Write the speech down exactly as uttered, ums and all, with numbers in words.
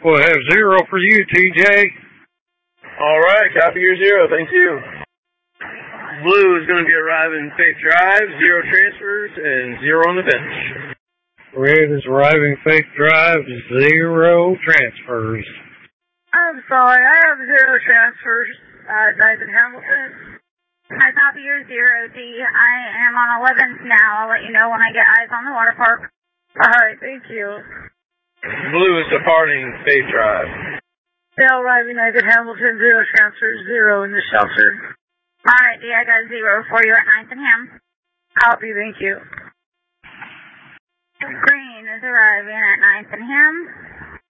We'll have zero for you, T J. All right, copy your zero. Thank you. Blue is going to be arriving Faith Drive, zero transfers, and zero on the bench. Red is arriving Faith Drive, zero transfers. I'm sorry, I have zero transfers at Nathan Hamilton. I copy your zero, D. I am on eleventh now. I'll let you know when I get eyes on the water park. Alright, thank you. Blue is departing Faith Drive. Still arriving Nathan Hamilton, zero transfers, zero in the shelter. Alright, D, I got a zero for you at ninth and Ham. Copy, thank you. Green is arriving at ninth and Ham.